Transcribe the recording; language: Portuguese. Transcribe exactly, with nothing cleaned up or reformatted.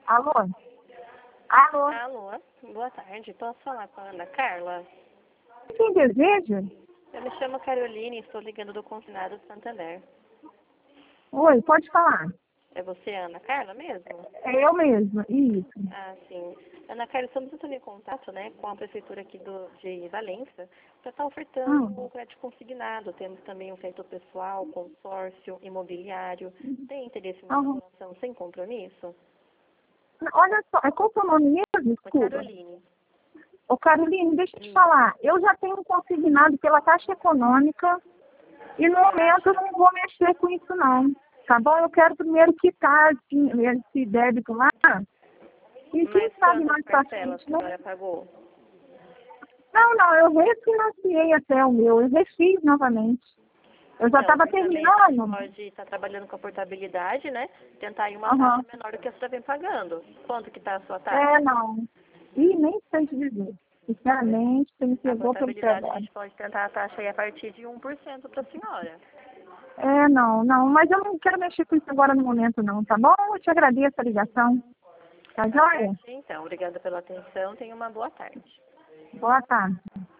Alô? Alô? Alô, boa tarde. Posso falar com a Ana Carla? Quem deseja? Eu me chamo Caroline e estou ligando do Confinado de Santander. Oi, pode falar. É você, Ana Carla, mesmo? É eu mesma, isso. Ah, sim. Ana Carla, estamos entrando em contato, né, com a prefeitura aqui do, de Valença para estar ofertando Hum. o crédito consignado. Temos também um crédito pessoal, consórcio, imobiliário. Tem interesse em Uhum. doação sem compromisso? Olha só, é qual o seu nome mesmo? É Desculpa. Caroline. Ô, Caroline, deixa eu te Hum. falar. Eu já tenho consignado pela Caixa Econômica e no momento eu não vou mexer com isso, não. Tá bom? Eu quero primeiro quitar assim, esse débito lá. E quem Mas sabe quantas mais pra parcelas frente, que a né? senhora pagou? Não, não, eu refinanciei até o meu. Eu refiz novamente. Eu já Então, estava mas também a gente terminando. pode estar trabalhando com a portabilidade, né? Tentar ir uma Aham. taxa menor do que a senhora vem pagando. Quanto que está a sua taxa? É, não. E nem sei te dizer. Sinceramente, você me A pegou pelo pé portabilidade a agora. gente pode tentar a taxa aí a partir de um por cento para a senhora. É, não, não. Mas eu não quero mexer com isso agora no momento, não, tá bom? Eu te agradeço a ligação. Tá Tá joia? certo, então. Obrigada pela atenção. Tenha uma boa tarde. Boa tarde.